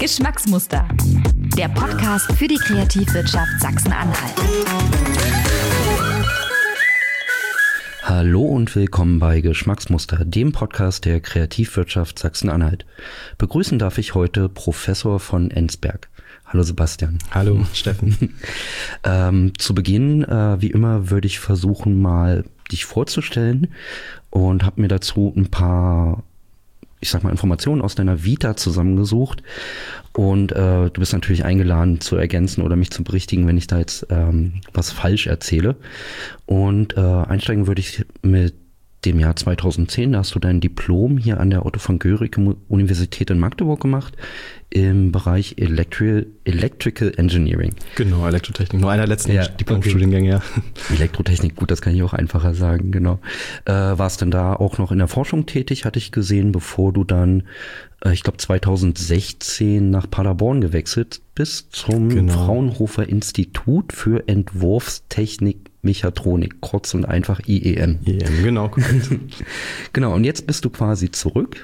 Geschmacksmuster. Der Podcast für die Kreativwirtschaft Sachsen-Anhalt. Hallo und willkommen bei Geschmacksmuster, dem Podcast der Kreativwirtschaft Sachsen-Anhalt. Begrüßen darf ich heute Professor von Ensberg. Hallo Sebastian. Hallo Steffen. Zu Beginn, wie immer, würde ich versuchen, mal dich vorzustellen und habe mir dazu ein paar, Informationen aus deiner Vita zusammengesucht. Und du bist natürlich eingeladen zu ergänzen oder mich zu berichtigen, wenn ich da jetzt was falsch erzähle. Und einsteigen würde ich mit dem Jahr 2010. Da hast du dein Diplom hier an der Otto von Guericke Universität in Magdeburg gemacht im Bereich Electrical Engineering. Genau, Elektrotechnik. Nur einer letzten Diplomstudiengänge, ja. Elektrotechnik, gut, das kann ich auch einfacher sagen, genau. Warst denn da auch noch in der Forschung tätig, hatte ich gesehen, bevor du dann, ich glaube 2016 nach Paderborn gewechselt bist zum Fraunhofer Institut für Entwurfstechnik Mechatronik, kurz und einfach IEM. IEM, genau, korrekt. Genau, und jetzt bist du quasi zurück.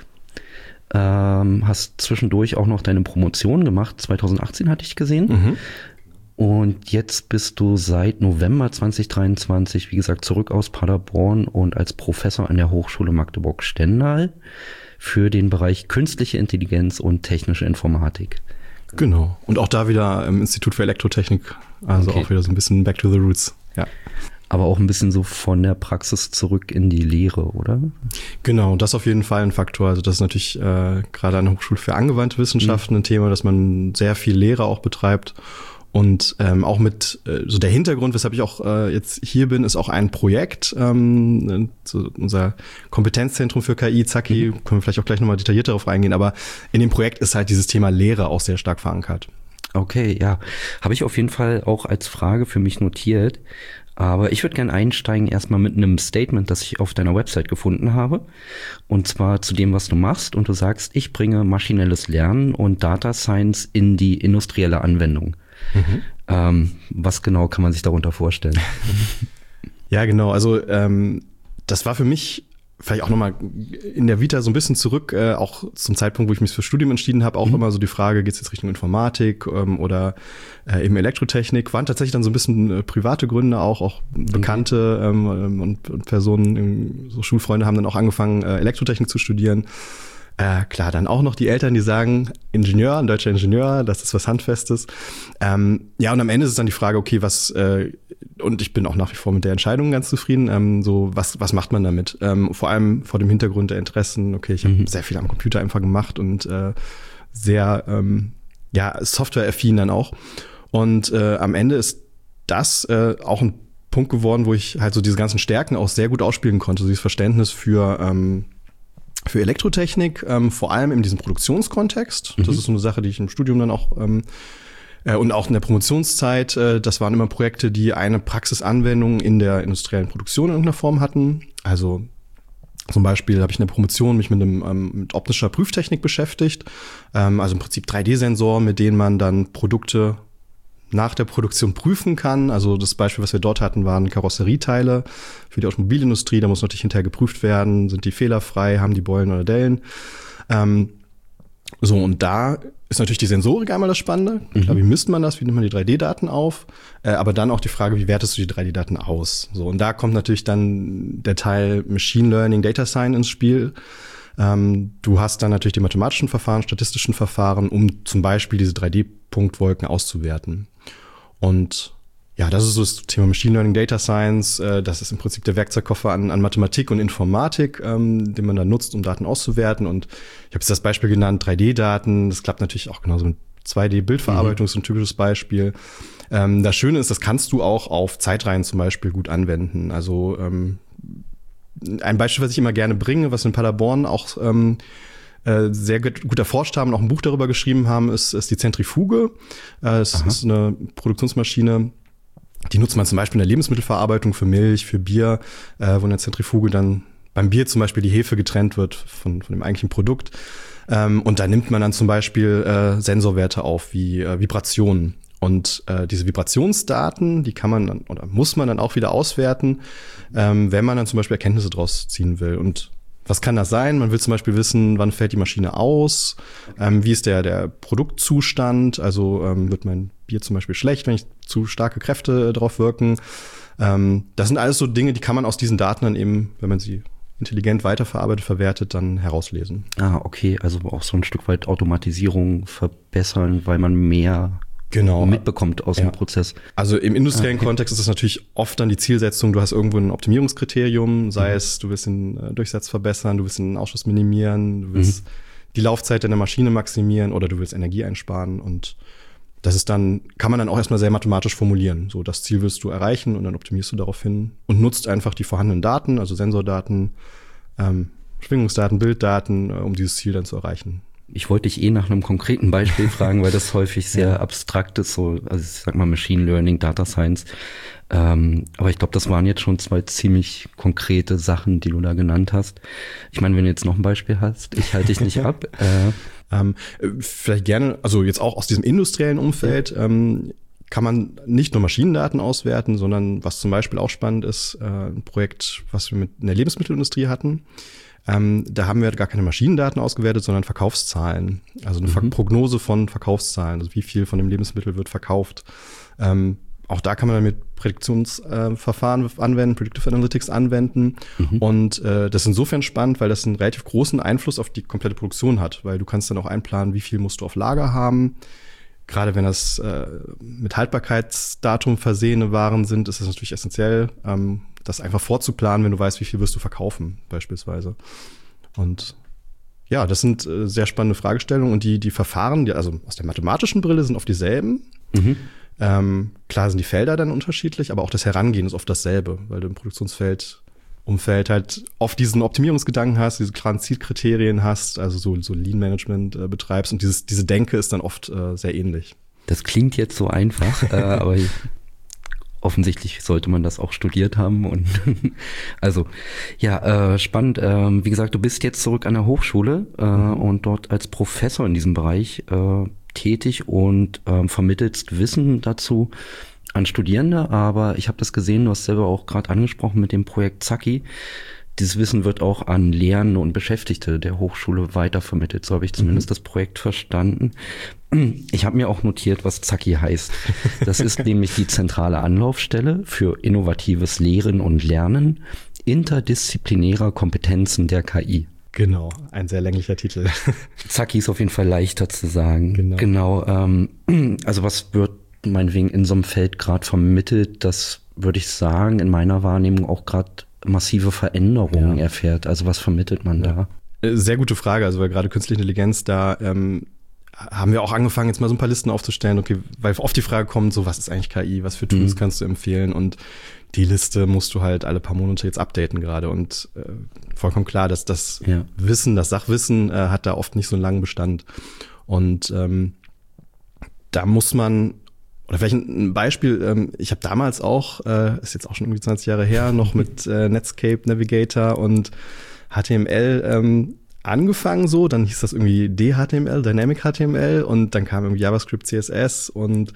Hast zwischendurch auch noch deine Promotion gemacht, 2018 hatte ich gesehen. Mhm. Und jetzt bist du seit November 2023, wie gesagt, zurück aus Paderborn und als Professor an der Hochschule Magdeburg-Stendal für den Bereich Künstliche Intelligenz und Technische Informatik. Genau, und auch da wieder im Institut für Elektrotechnik, also auch wieder so ein bisschen back to the roots, ja. Aber auch ein bisschen so von der Praxis zurück in die Lehre, oder? Genau, das ist auf jeden Fall ein Faktor. Also das ist natürlich gerade an der Hochschule für angewandte Wissenschaften ein Thema, dass man sehr viel Lehre auch betreibt. Und auch mit so der Hintergrund, weshalb ich auch jetzt hier bin, ist auch ein Projekt, so unser Kompetenzzentrum für KI, ZAKI, können wir vielleicht auch gleich nochmal detailliert darauf eingehen. Aber in dem Projekt ist halt dieses Thema Lehre auch sehr stark verankert. Okay, ja. Habe ich auf jeden Fall auch als Frage für mich notiert. Aber ich würde gerne einsteigen erstmal mit einem Statement, das ich auf deiner Website gefunden habe. Und zwar zu dem, was du machst. Und du sagst, ich bringe maschinelles Lernen und Data Science in die industrielle Anwendung. Mhm. Was genau kann man sich darunter vorstellen? Ja, genau. Also das war für mich vielleicht auch nochmal in der Vita so ein bisschen zurück, auch zum Zeitpunkt, wo ich mich für Studium entschieden habe, auch immer so die Frage, geht es jetzt Richtung Informatik oder eben Elektrotechnik, waren tatsächlich dann so ein bisschen private Gründe auch Bekannte und Personen, so Schulfreunde haben dann auch angefangen, Elektrotechnik zu studieren. Klar, dann auch noch die Eltern, die sagen, Ingenieur, ein deutscher Ingenieur, das ist was Handfestes. Ja, und am Ende ist es dann die Frage, okay, und ich bin auch nach wie vor mit der Entscheidung ganz zufrieden, was macht man damit? Vor allem vor dem Hintergrund der Interessen, okay, ich habe sehr viel am Computer einfach gemacht und sehr, softwareaffin dann auch. Und am Ende ist das auch ein Punkt geworden, wo ich halt so diese ganzen Stärken auch sehr gut ausspielen konnte, so dieses Verständnis für Elektrotechnik, vor allem in diesem Produktionskontext. Das ist so eine Sache, die ich im Studium dann auch und auch in der Promotionszeit, das waren immer Projekte, die eine Praxisanwendung in der industriellen Produktion in irgendeiner Form hatten. Also zum Beispiel habe ich in der Promotion mich mit optischer Prüftechnik beschäftigt. Also im Prinzip 3D-Sensoren, mit denen man dann Produkte nach der Produktion prüfen kann. Also das Beispiel, was wir dort hatten, waren Karosserieteile für die Automobilindustrie. Da muss natürlich hinterher geprüft werden, sind die fehlerfrei, haben die Beulen oder Dellen. Und da ist natürlich die Sensorik einmal das Spannende. Klar, wie misst man das? Wie nimmt man die 3D-Daten auf? Aber dann auch die Frage, wie wertest du die 3D-Daten aus? So, und da kommt natürlich dann der Teil Machine Learning, Data Science ins Spiel. Du hast dann natürlich die mathematischen Verfahren, statistischen Verfahren, um zum Beispiel diese 3D-Punktwolken auszuwerten. Und ja, das ist so das Thema Machine Learning, Data Science. Das ist im Prinzip der Werkzeugkoffer an Mathematik und Informatik, den man dann nutzt, um Daten auszuwerten. Und ich habe jetzt das Beispiel genannt, 3D-Daten. Das klappt natürlich auch genauso mit 2D-Bildverarbeitung, ist ein typisches Beispiel. Das Schöne ist, das kannst du auch auf Zeitreihen zum Beispiel gut anwenden. Also ein Beispiel, was ich immer gerne bringe, was in Paderborn auch sehr gut erforscht haben und auch ein Buch darüber geschrieben haben, ist die Zentrifuge. Es ist eine Produktionsmaschine, die nutzt man zum Beispiel in der Lebensmittelverarbeitung für Milch, für Bier, wo in der Zentrifuge dann beim Bier zum Beispiel die Hefe getrennt wird von dem eigentlichen Produkt. Und da nimmt man dann zum Beispiel Sensorwerte auf wie Vibrationen. Und diese Vibrationsdaten, die kann man dann oder muss man dann auch wieder auswerten, wenn man dann zum Beispiel Erkenntnisse draus ziehen will. Und Was kann das sein? Man will zum Beispiel wissen, wann fällt die Maschine aus? Wie ist der Produktzustand? Also wird mein Bier zum Beispiel schlecht, wenn ich zu starke Kräfte drauf wirken? Das sind alles so Dinge, die kann man aus diesen Daten dann eben, wenn man sie intelligent weiterverarbeitet, verwertet, dann herauslesen. Ah, okay, also auch so ein Stück weit Automatisierung verbessern, weil man mehr mitbekommt aus dem Prozess. Also im industriellen Kontext ist das natürlich oft dann die Zielsetzung, du hast irgendwo ein Optimierungskriterium, sei es, du willst den Durchsatz verbessern, du willst den Ausschuss minimieren, du willst die Laufzeit deiner Maschine maximieren oder du willst Energie einsparen, und das ist dann, kann man dann auch erstmal sehr mathematisch formulieren. So, das Ziel willst du erreichen und dann optimierst du darauf hin und nutzt einfach die vorhandenen Daten, also Sensordaten, Schwingungsdaten, Bilddaten, um dieses Ziel dann zu erreichen. Ich wollte dich nach einem konkreten Beispiel fragen, weil das häufig sehr abstrakt ist, so, also ich sag mal Machine Learning, Data Science. Aber ich glaube, das waren jetzt schon 2 ziemlich konkrete Sachen, die du da genannt hast. Ich meine, wenn du jetzt noch ein Beispiel hast, ich halte dich nicht ab. Vielleicht gerne, also jetzt auch aus diesem industriellen Umfeld, kann man nicht nur Maschinendaten auswerten, sondern was zum Beispiel auch spannend ist, ein Projekt, was wir mit in der Lebensmittelindustrie hatten. Da haben wir gar keine Maschinendaten ausgewertet, sondern Verkaufszahlen. Also eine Prognose von Verkaufszahlen, also wie viel von dem Lebensmittel wird verkauft. Auch da kann man dann mit Prädiktionsverfahren anwenden, Predictive Analytics anwenden. Und das ist insofern spannend, weil das einen relativ großen Einfluss auf die komplette Produktion hat, weil du kannst dann auch einplanen, wie viel musst du auf Lager haben. Gerade wenn das mit Haltbarkeitsdatum versehene Waren sind, ist das natürlich essentiell, das einfach vorzuplanen, wenn du weißt, wie viel wirst du verkaufen, beispielsweise. Und ja, das sind sehr spannende Fragestellungen, und die Verfahren, die also aus der mathematischen Brille sind oft dieselben. Klar sind die Felder dann unterschiedlich, aber auch das Herangehen ist oft dasselbe, weil du im Umfeld halt oft diesen Optimierungsgedanken hast, diese klaren Zielkriterien hast, also so Lean-Management betreibst, und diese Denke ist dann oft sehr ähnlich. Das klingt jetzt so einfach, aber offensichtlich sollte man das auch studiert haben. Und also ja, spannend. Wie gesagt, du bist jetzt zurück an der Hochschule und dort als Professor in diesem Bereich tätig und vermittelst Wissen dazu an Studierende. Aber ich habe das gesehen, du hast selber auch gerade angesprochen mit dem Projekt Zacki. Dieses Wissen wird auch an Lehrende und Beschäftigte der Hochschule weitervermittelt. So habe ich zumindest das Projekt verstanden. Ich habe mir auch notiert, was Zacki heißt. Das ist nämlich die zentrale Anlaufstelle für innovatives Lehren und Lernen interdisziplinärer Kompetenzen der KI. Genau, ein sehr länglicher Titel. Zacki ist auf jeden Fall leichter zu sagen. Genau. Also was wird meinetwegen in so einem Feld gerade vermittelt? Das würde ich sagen, in meiner Wahrnehmung auch gerade massive Veränderungen erfährt. Also was vermittelt man da? Sehr gute Frage. Also weil gerade künstliche Intelligenz, da haben wir auch angefangen, jetzt mal so ein paar Listen aufzustellen. Okay, weil oft die Frage kommt, so was ist eigentlich KI? Was für Tools kannst du empfehlen? Und die Liste musst du halt alle paar Monate jetzt updaten gerade. Und vollkommen klar, dass das Wissen, das Sachwissen hat da oft nicht so einen langen Bestand. Und da muss man, oder vielleicht ein Beispiel, ich habe damals auch, ist jetzt auch schon irgendwie 20 Jahre her, noch mit Netscape Navigator und HTML angefangen so, dann hieß das irgendwie DHTML, Dynamic HTML, und dann kam irgendwie JavaScript, CSS und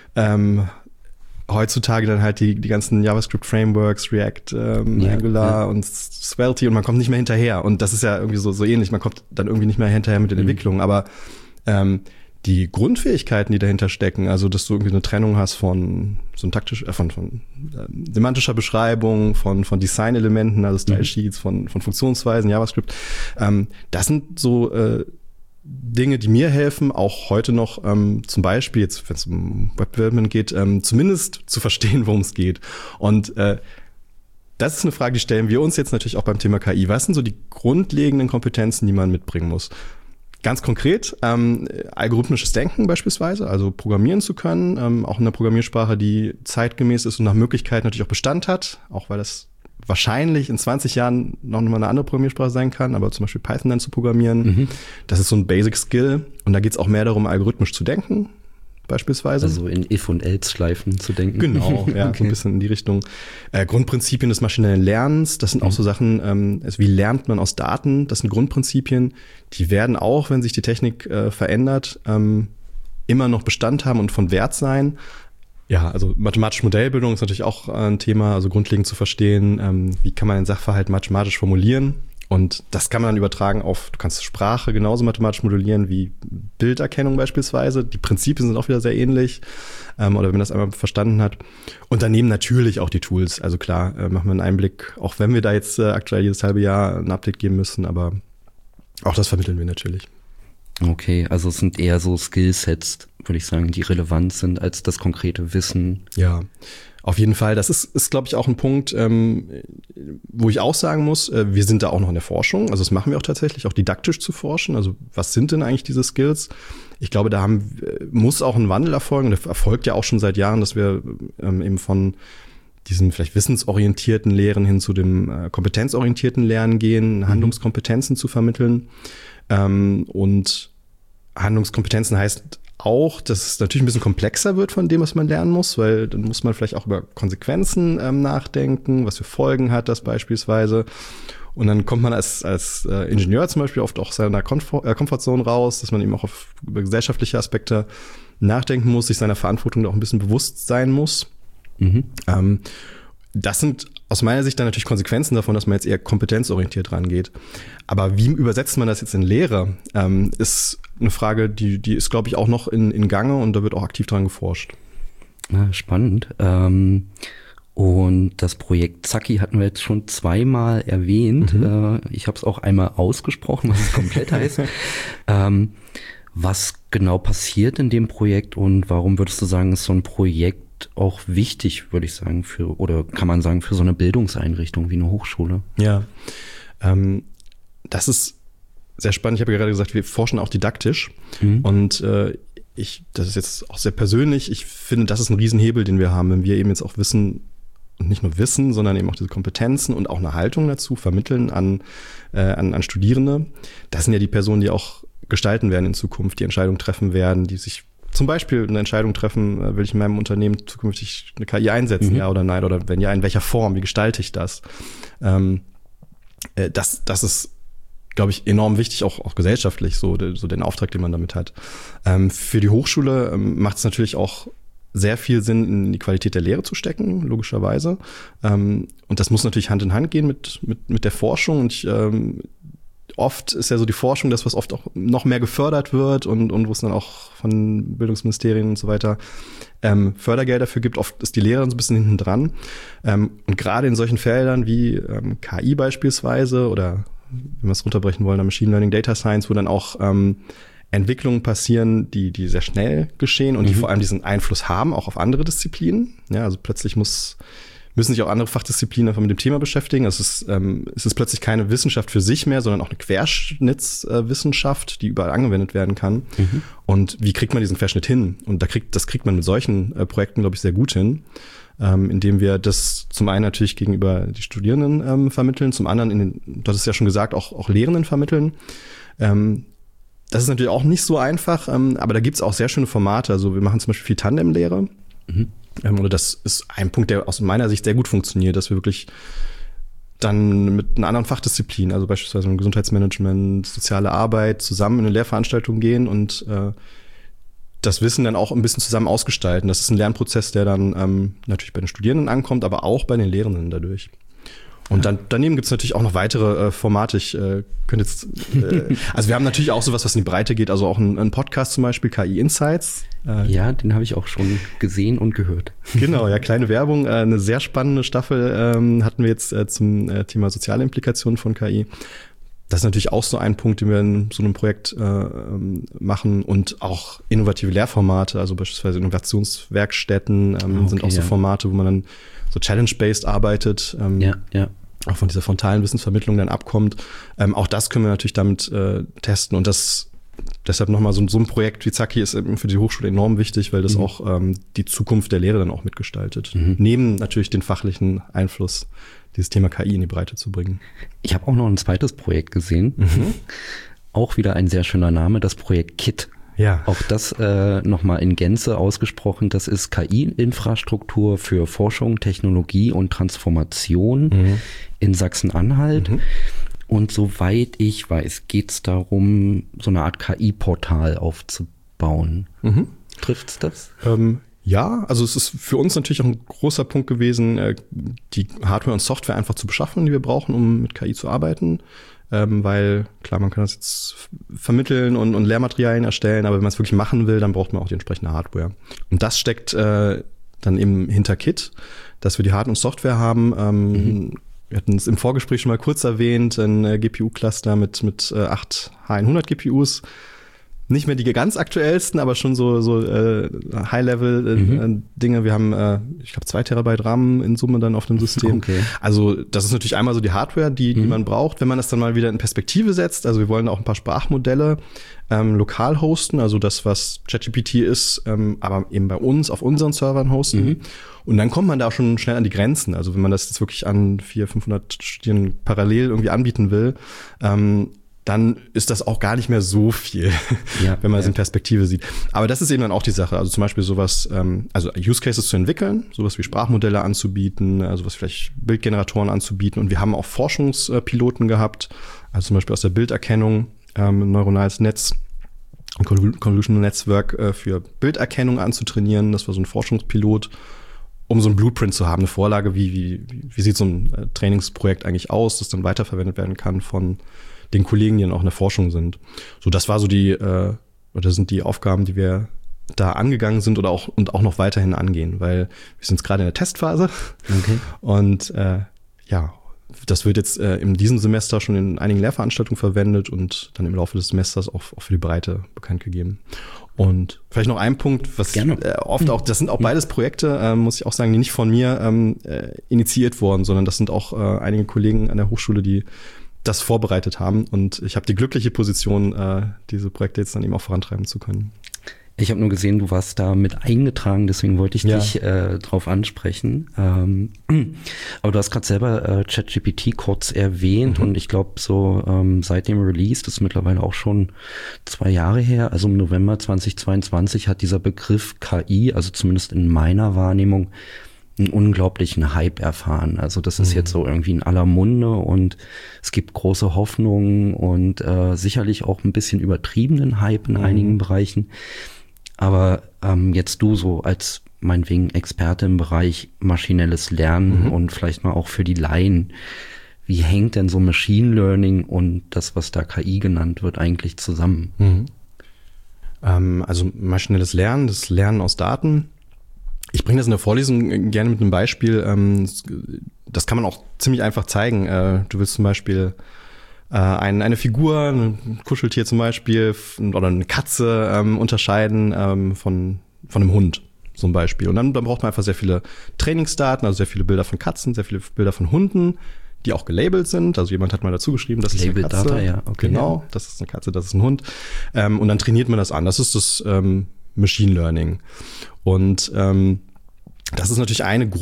heutzutage dann halt die ganzen JavaScript-Frameworks, React, Angular und Svelte, und man kommt nicht mehr hinterher. Und das ist ja irgendwie so ähnlich, man kommt dann irgendwie nicht mehr hinterher mit den Entwicklungen, aber die Grundfähigkeiten, die dahinter stecken, also dass du irgendwie eine Trennung hast von von semantischer Beschreibung, von Designelementen, also Style Sheets, von Funktionsweisen, JavaScript, das sind so Dinge, die mir helfen, auch heute noch zum Beispiel, jetzt wenn es um Web Development geht, zumindest zu verstehen, worum es geht. Und das ist eine Frage, die stellen wir uns jetzt natürlich auch beim Thema KI. Was sind so die grundlegenden Kompetenzen, die man mitbringen muss? Ganz konkret, algorithmisches Denken beispielsweise, also programmieren zu können, auch in einer Programmiersprache, die zeitgemäß ist und nach Möglichkeit natürlich auch Bestand hat, auch weil das wahrscheinlich in 20 Jahren noch mal eine andere Programmiersprache sein kann, aber zum Beispiel Python dann zu programmieren, das ist so ein Basic Skill, und da geht es auch mehr darum, algorithmisch zu denken, beispielsweise. Also in If- und Else-Schleifen zu denken. Genau, ja, okay. So ein bisschen in die Richtung. Grundprinzipien des maschinellen Lernens, das sind auch so Sachen, wie lernt man aus Daten, das sind Grundprinzipien, die werden auch, wenn sich die Technik verändert, immer noch Bestand haben und von Wert sein. Ja, also mathematische Modellbildung ist natürlich auch ein Thema, also grundlegend zu verstehen, wie kann man einen Sachverhalt mathematisch formulieren. Und das kann man dann übertragen auf, du kannst Sprache genauso mathematisch modellieren wie Bilderkennung beispielsweise. Die Prinzipien sind auch wieder sehr ähnlich. Oder wenn man das einmal verstanden hat. Und daneben natürlich auch die Tools. Also klar, machen wir einen Einblick, auch wenn wir da jetzt aktuell jedes halbe Jahr ein Update geben müssen, aber auch das vermitteln wir natürlich. Okay, also es sind eher so Skillsets, würde ich sagen, die relevant sind als das konkrete Wissen. Ja, auf jeden Fall. Das ist glaube ich, auch ein Punkt, wo ich auch sagen muss, wir sind da auch noch in der Forschung. Also das machen wir auch tatsächlich, auch didaktisch zu forschen. Also was sind denn eigentlich diese Skills? Ich glaube, da muss auch ein Wandel erfolgen. Der erfolgt ja auch schon seit Jahren, dass wir eben von diesen vielleicht wissensorientierten Lehren hin zu dem kompetenzorientierten Lernen gehen, Handlungskompetenzen zu vermitteln. Und Handlungskompetenzen heißt auch, dass es natürlich ein bisschen komplexer wird von dem, was man lernen muss, weil dann muss man vielleicht auch über Konsequenzen nachdenken, was für Folgen hat das beispielsweise. Und dann kommt man als Ingenieur zum Beispiel oft auch aus seiner Komfortzone raus, dass man eben auch über gesellschaftliche Aspekte nachdenken muss, sich seiner Verantwortung auch ein bisschen bewusst sein muss. Das sind aus meiner Sicht dann natürlich Konsequenzen davon, dass man jetzt eher kompetenzorientiert rangeht. Aber wie übersetzt man das jetzt in Lehre, ist eine Frage, die ist, glaube ich, auch noch in Gange und da wird auch aktiv dran geforscht. Spannend. Und das Projekt Zacki hatten wir jetzt schon zweimal erwähnt. Ich habe es auch einmal ausgesprochen, was es komplett heißt. Was genau passiert in dem Projekt und warum würdest du sagen, ist so ein Projekt auch wichtig, würde ich sagen, oder kann man sagen, für so eine Bildungseinrichtung wie eine Hochschule? Ja, das ist sehr spannend. Ich habe ja gerade gesagt, wir forschen auch didaktisch. Und das ist jetzt auch sehr persönlich. Ich finde, das ist ein Riesenhebel, den wir haben, wenn wir eben jetzt auch Wissen, und nicht nur Wissen, sondern eben auch diese Kompetenzen und auch eine Haltung dazu vermitteln an Studierende. Das sind ja die Personen, die auch gestalten werden in Zukunft, die Entscheidungen treffen werden, die sich zum Beispiel eine Entscheidung treffen, will ich in meinem Unternehmen zukünftig eine KI einsetzen, ja oder nein, oder wenn ja, in welcher Form, wie gestalte ich das? Das ist, glaube ich, enorm wichtig, auch gesellschaftlich, so den Auftrag, den man damit hat. Für die Hochschule macht es natürlich auch sehr viel Sinn, in die Qualität der Lehre zu stecken, logischerweise. Und das muss natürlich Hand in Hand gehen mit der Forschung. Und oft ist ja so die Forschung das, was oft auch noch mehr gefördert wird und wo es dann auch von Bildungsministerien und so weiter Fördergelder dafür gibt. Oft ist die Lehre dann so ein bisschen hinten dran. Und gerade in solchen Feldern wie KI beispielsweise oder, wenn wir es runterbrechen wollen, Machine Learning, Data Science, wo dann auch Entwicklungen passieren, die sehr schnell geschehen und die vor allem diesen Einfluss haben, auch auf andere Disziplinen. Ja, also plötzlich müssen sich auch andere Fachdisziplinen einfach mit dem Thema beschäftigen. Es ist plötzlich keine Wissenschaft für sich mehr, sondern auch eine Querschnittswissenschaft, die überall angewendet werden kann. Und wie kriegt man diesen Querschnitt hin? Und das kriegt man mit solchen Projekten, glaube ich, sehr gut hin, indem wir das zum einen natürlich gegenüber die Studierenden vermitteln, zum anderen, du hattest ja schon gesagt, auch Lehrenden vermitteln. Das ist natürlich auch nicht so einfach, aber da gibt's auch sehr schöne Formate. Also wir machen zum Beispiel viel Tandemlehre. Oder das ist ein Punkt, der aus meiner Sicht sehr gut funktioniert, dass wir wirklich dann mit einer anderen Fachdisziplin, also beispielsweise im Gesundheitsmanagement, soziale Arbeit, zusammen in eine Lehrveranstaltung gehen und das Wissen dann auch ein bisschen zusammen ausgestalten. Das ist ein Lernprozess, der dann natürlich bei den Studierenden ankommt, aber auch bei den Lehrenden dadurch. Und daneben gibt's natürlich auch noch weitere Formate. Ich könnte jetzt, also wir haben natürlich auch sowas, was in die Breite geht, also auch ein Podcast zum Beispiel, KI Insights. Ja, den habe ich auch schon gesehen und gehört. Genau, ja, kleine Werbung. Eine sehr spannende Staffel hatten wir jetzt zum Thema soziale Implikationen von KI. Das ist natürlich auch so ein Punkt, den wir in so einem Projekt machen und auch innovative Lehrformate, also beispielsweise Innovationswerkstätten sind auch so Formate, wo man dann so challenge-based arbeitet. Auch von dieser frontalen Wissensvermittlung dann abkommt. Auch das können wir natürlich damit testen und deshalb nochmal so ein Projekt wie Zacki ist für die Hochschule enorm wichtig, weil das auch die Zukunft der Lehre dann auch mitgestaltet. Neben natürlich den fachlichen Einfluss, dieses Thema KI in die Breite zu bringen. Ich habe auch noch ein zweites Projekt gesehen. Auch wieder ein sehr schöner Name, das Projekt KIT. Ja. Auch das nochmal in Gänze ausgesprochen. Das ist KI-Infrastruktur für Forschung, Technologie und Transformation in Sachsen-Anhalt. Und soweit ich weiß, geht es darum, so eine Art KI-Portal aufzubauen. Trifft's das? Ja, also es ist für uns natürlich auch ein großer Punkt gewesen, die Hardware und Software einfach zu beschaffen, die wir brauchen, um mit KI zu arbeiten. weil klar, man kann das jetzt vermitteln und Lehrmaterialien erstellen, aber wenn man es wirklich machen will, dann braucht man auch die entsprechende Hardware. Und das steckt dann eben hinter Kit, dass wir die Hard- und Software haben. Wir hatten es im Vorgespräch schon mal kurz erwähnt, ein GPU-Cluster mit 8 H100 GPUs. Nicht mehr die ganz aktuellsten, aber schon so High-Level-Dinge. Wir haben, ich glaube, 2 Terabyte RAM in Summe dann auf dem System. Okay. Also das ist natürlich einmal so die Hardware, die man braucht. Wenn man das dann mal wieder in Perspektive setzt, also wir wollen auch ein paar Sprachmodelle lokal hosten, also das, was ChatGPT ist, aber eben bei uns auf unseren Servern hosten. Und dann kommt man da auch schon schnell an die Grenzen. Also wenn man das jetzt wirklich an 400-500 Studien parallel irgendwie anbieten will, dann ist das auch gar nicht mehr so viel, wenn man es in Perspektive sieht. Aber das ist eben dann auch die Sache. Also zum Beispiel sowas, also Use Cases zu entwickeln, sowas wie Sprachmodelle anzubieten, sowas vielleicht Bildgeneratoren anzubieten. Und wir haben auch Forschungspiloten gehabt, also zum Beispiel aus der Bilderkennung, ein neuronales Netz, ein Convolutional Network für Bilderkennung anzutrainieren. Das war so ein Forschungspilot, um so ein Blueprint zu haben, eine Vorlage, wie sieht so ein Trainingsprojekt eigentlich aus, das dann weiterverwendet werden kann von den Kollegen, die dann auch in der Forschung sind. So, das war so oder sind die Aufgaben, die wir da angegangen sind oder auch noch weiterhin angehen, weil wir sind jetzt gerade in der Testphase. Okay. Und das wird jetzt in diesem Semester schon in einigen Lehrveranstaltungen verwendet und dann im Laufe des Semesters auch für die Breite bekannt gegeben. Und vielleicht noch ein Punkt, was oft auch, das sind auch beides Projekte, muss ich auch sagen, die nicht von mir initiiert wurden, sondern das sind auch einige Kollegen an der Hochschule, die das vorbereitet haben. Und ich habe die glückliche Position, diese Projekte jetzt dann eben auch vorantreiben zu können. Ich habe nur gesehen, du warst da mit eingetragen, deswegen wollte ich dich drauf ansprechen. Aber du hast gerade selber ChatGPT kurz erwähnt und ich glaube so seit dem Release, das ist mittlerweile auch schon 2 Jahre her, also im November 2022 hat dieser Begriff KI, also zumindest in meiner Wahrnehmung, einen unglaublichen Hype erfahren. Also das ist jetzt so irgendwie in aller Munde und es gibt große Hoffnungen und sicherlich auch ein bisschen übertriebenen Hype in einigen Bereichen. Aber jetzt du so als meinetwegen Experte im Bereich maschinelles Lernen und vielleicht mal auch für die Laien, wie hängt denn so Machine Learning und das, was da KI genannt wird, eigentlich zusammen? Also maschinelles Lernen, das Lernen aus Daten. Ich bringe das in der Vorlesung gerne mit einem Beispiel. Das kann man auch ziemlich einfach zeigen. Du willst zum Beispiel eine Figur, ein Kuscheltier zum Beispiel oder eine Katze unterscheiden von einem Hund zum Beispiel. Und dann braucht man einfach sehr viele Trainingsdaten, also sehr viele Bilder von Katzen, sehr viele Bilder von Hunden, die auch gelabelt sind. Also jemand hat mal dazu geschrieben, das ist eine Katze. Data, ja. Okay, genau, das ist eine Katze, das ist ein Hund. Und dann trainiert man das an. Das ist das Machine Learning. Und das ist natürlich ein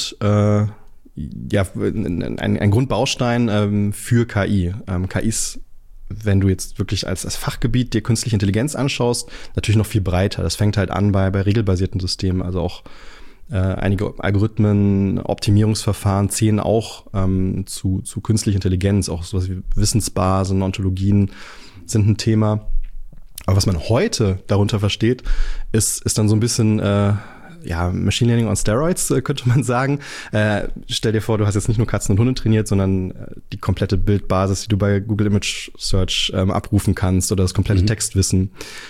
Grundbaustein für KI. KIs, wenn du jetzt wirklich als Fachgebiet dir künstliche Intelligenz anschaust, natürlich noch viel breiter. Das fängt halt an bei regelbasierten Systemen, also auch einige Algorithmen, Optimierungsverfahren zählen auch zu künstlicher Intelligenz, auch sowas wie Wissensbasen, Ontologien sind ein Thema. Aber was man heute darunter versteht, ist dann so ein bisschen Machine Learning on Steroids, könnte man sagen. Stell dir vor, du hast jetzt nicht nur Katzen und Hunde trainiert, sondern die komplette Bildbasis, die du bei Google Image Search abrufen kannst oder das komplette Textwissen.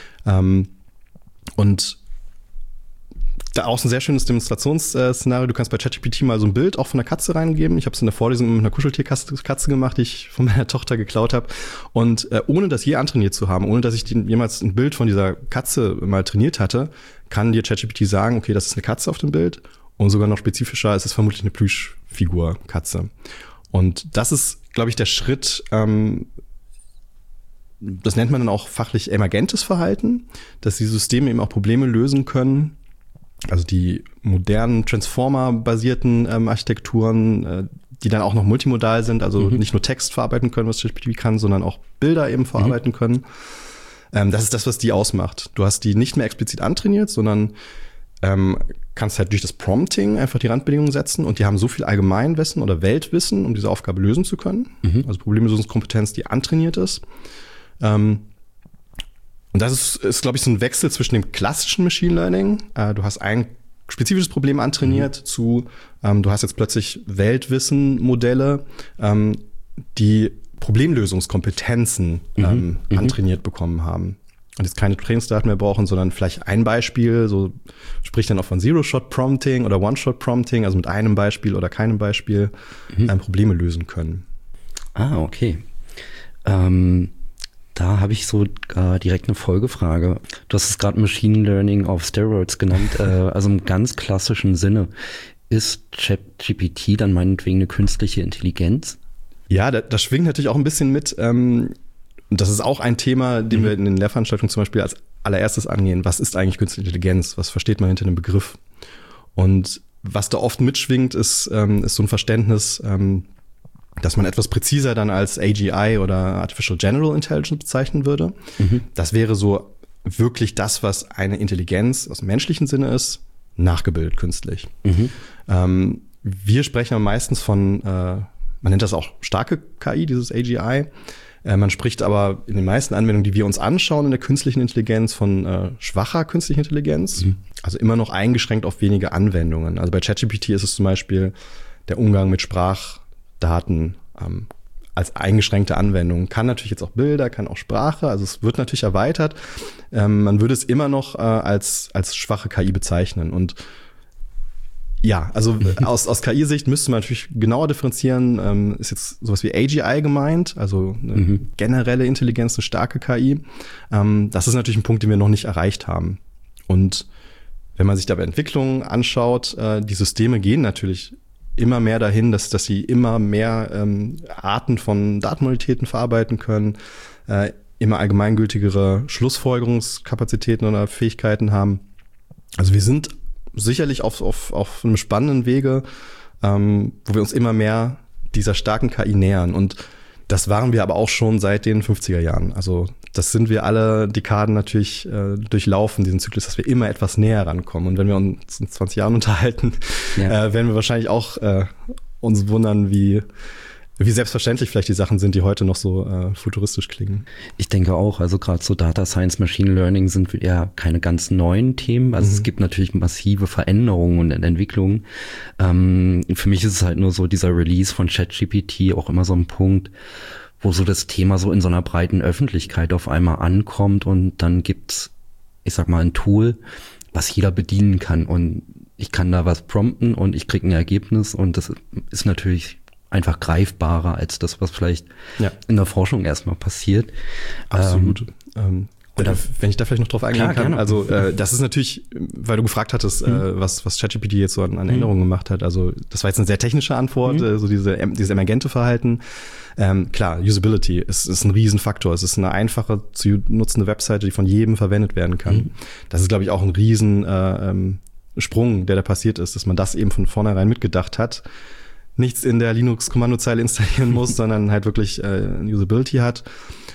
Und da auch ein sehr schönes Demonstrationsszenario. Du kannst bei ChatGPT mal so ein Bild auch von einer Katze reingeben. Ich habe es in der Vorlesung mit einer Kuscheltierkatze gemacht, die ich von meiner Tochter geklaut habe. Und ohne das je antrainiert zu haben, ohne dass ich jemals ein Bild von dieser Katze mal trainiert hatte, kann dir ChatGPT sagen, okay, das ist eine Katze auf dem Bild. Und sogar noch spezifischer, es ist vermutlich eine Plüschfigur Katze. Und das ist, glaube ich, der Schritt, das nennt man dann auch fachlich emergentes Verhalten, dass die Systeme eben auch Probleme lösen können. Also die modernen Transformer-basierten Architekturen, die dann auch noch multimodal sind, also nicht nur Text verarbeiten können, was ChatGPT kann, sondern auch Bilder eben verarbeiten können. Das ist das, was die ausmacht. Du hast die nicht mehr explizit antrainiert, sondern kannst halt durch das Prompting einfach die Randbedingungen setzen und die haben so viel Allgemeinwissen oder Weltwissen, um diese Aufgabe lösen zu können. Also Problemlösungskompetenz, die antrainiert ist. Und das ist, glaube ich, so ein Wechsel zwischen dem klassischen Machine Learning. Du hast ein spezifisches Problem antrainiert zu, du hast jetzt plötzlich Weltwissen-Modelle, die Problemlösungskompetenzen antrainiert bekommen haben. Und jetzt keine Trainingsdaten mehr brauchen, sondern vielleicht ein Beispiel, so spricht dann auch von Zero-Shot-Prompting oder One-Shot-Prompting, also mit einem Beispiel oder keinem Beispiel Probleme lösen können. Ah, okay. Da habe ich so direkt eine Folgefrage. Du hast es gerade Machine Learning auf Steroids genannt, also im ganz klassischen Sinne. Ist ChatGPT dann meinetwegen eine künstliche Intelligenz? Ja, das schwingt natürlich auch ein bisschen mit. Und das ist auch ein Thema, den wir in den Lehrveranstaltungen zum Beispiel als allererstes angehen. Was ist eigentlich künstliche Intelligenz? Was versteht man hinter dem Begriff? Und was da oft mitschwingt, ist so ein Verständnis, dass man etwas präziser dann als AGI oder Artificial General Intelligence bezeichnen würde. Das wäre so wirklich das, was eine Intelligenz aus dem menschlichen Sinne ist, nachgebildet künstlich. Wir sprechen am meistens von, man nennt das auch starke KI, dieses AGI. Man spricht aber in den meisten Anwendungen, die wir uns anschauen in der künstlichen Intelligenz, von schwacher künstlicher Intelligenz. Also immer noch eingeschränkt auf wenige Anwendungen. Also bei ChatGPT ist es zum Beispiel der Umgang mit Sprachdaten als eingeschränkte Anwendung. Kann natürlich jetzt auch Bilder, kann auch Sprache, also es wird natürlich erweitert. Man würde es immer noch als schwache KI bezeichnen. Und ja, also aus KI-Sicht müsste man natürlich genauer differenzieren. Ist jetzt sowas wie AGI gemeint, also eine generelle Intelligenz, eine starke KI. Das ist natürlich ein Punkt, den wir noch nicht erreicht haben. Und wenn man sich dabei Entwicklungen anschaut, die Systeme gehen natürlich immer mehr dahin, dass sie immer mehr Arten von Datenmodalitäten verarbeiten können, immer allgemeingültigere Schlussfolgerungskapazitäten oder Fähigkeiten haben. Also wir sind sicherlich auf einem spannenden Wege, wo wir uns immer mehr dieser starken KI nähern. Und das waren wir aber auch schon seit den 50er Jahren. Also das sind wir alle Dekaden natürlich durchlaufen, diesen Zyklus, dass wir immer etwas näher rankommen. Und wenn wir uns in 20 Jahren unterhalten, werden wir wahrscheinlich auch uns wundern, wie selbstverständlich vielleicht die Sachen sind, die heute noch so futuristisch klingen. Ich denke auch, also gerade so Data Science, Machine Learning sind ja keine ganz neuen Themen. Also es gibt natürlich massive Veränderungen und Entwicklungen. Für mich ist es halt nur so dieser Release von ChatGPT auch immer so ein Punkt, wo so das Thema so in so einer breiten Öffentlichkeit auf einmal ankommt und dann gibt's, ich sag mal, ein Tool, was jeder bedienen kann und ich kann da was prompten und ich kriege ein Ergebnis und das ist natürlich einfach greifbarer als das, was vielleicht in der Forschung erstmal passiert. Absolut. Wenn ich da vielleicht noch drauf eingehen kann. Gerne. Also das ist natürlich, weil du gefragt hattest, was ChatGPT jetzt so an Änderungen gemacht hat. Also das war jetzt eine sehr technische Antwort, so dieses emergente Verhalten. Klar, Usability ist ein Riesenfaktor. Es ist eine einfache zu nutzende Webseite, die von jedem verwendet werden kann. Das ist, glaube ich, auch ein riesen Sprung, der da passiert ist, dass man das eben von vornherein mitgedacht hat. Nichts in der Linux-Kommandozeile installieren muss, sondern halt wirklich Usability hat.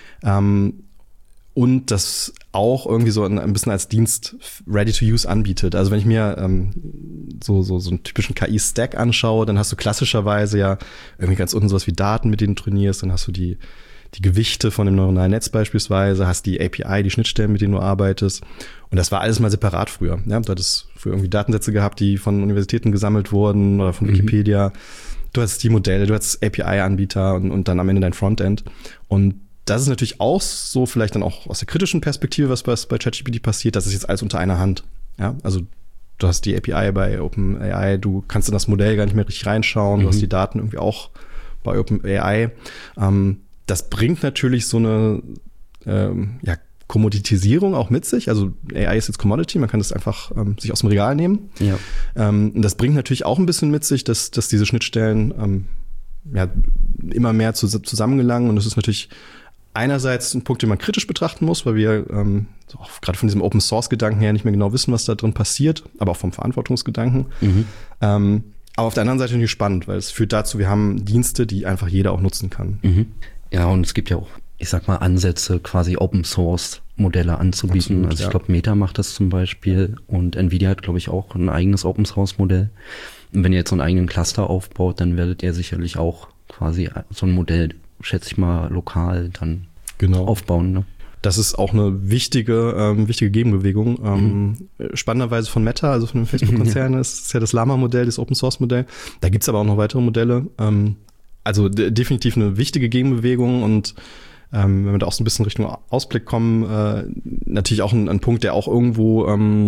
Und das auch irgendwie so ein bisschen als Dienst ready to use anbietet. Also wenn ich mir so einen typischen KI-Stack anschaue, dann hast du klassischerweise ja irgendwie ganz unten sowas wie Daten, mit denen du trainierst, dann hast du die Gewichte von dem neuronalen Netz beispielsweise, hast die API, die Schnittstellen, mit denen du arbeitest. Und das war alles mal separat früher. Ja, du hattest früher irgendwie Datensätze gehabt, die von Universitäten gesammelt wurden oder von Wikipedia. Du hattest die Modelle, du hattest API-Anbieter und dann am Ende dein Frontend. Und das ist natürlich auch so vielleicht dann auch aus der kritischen Perspektive, was bei ChatGPT passiert, das ist jetzt alles unter einer Hand. Ja, also du hast die API bei OpenAI, du kannst in das Modell gar nicht mehr richtig reinschauen, du hast die Daten irgendwie auch bei OpenAI. Das bringt natürlich so eine Kommoditisierung auch mit sich. Also AI ist jetzt Commodity, man kann das einfach sich aus dem Regal nehmen. Ja. Und das bringt natürlich auch ein bisschen mit sich, dass diese Schnittstellen immer mehr zusammengelangen. Und das ist natürlich einerseits ein Punkt, den man kritisch betrachten muss, weil wir auch gerade von diesem Open-Source-Gedanken her nicht mehr genau wissen, was da drin passiert, aber auch vom Verantwortungsgedanken. Aber auf der anderen Seite natürlich spannend, weil es führt dazu, wir haben Dienste, die einfach jeder auch nutzen kann. Ja, und es gibt ja auch, ich sag mal, Ansätze, quasi Open-Source-Modelle anzubieten. Absolut, also ich glaube, Meta macht das zum Beispiel und Nvidia hat, glaube ich, auch ein eigenes Open-Source-Modell. Und wenn ihr jetzt so einen eigenen Cluster aufbaut, dann werdet ihr sicherlich auch quasi so ein Modell, schätze ich mal, lokal dann aufbauen. Ne? Das ist auch eine wichtige Gegenbewegung. Spannenderweise von Meta, also von dem Facebook-Konzern, ist ja das Llama-Modell, das Open-Source-Modell. Da gibt's aber auch noch weitere Modelle. also definitiv eine wichtige Gegenbewegung und wenn wir da auch so ein bisschen Richtung Ausblick kommen, natürlich auch ein Punkt, der auch irgendwo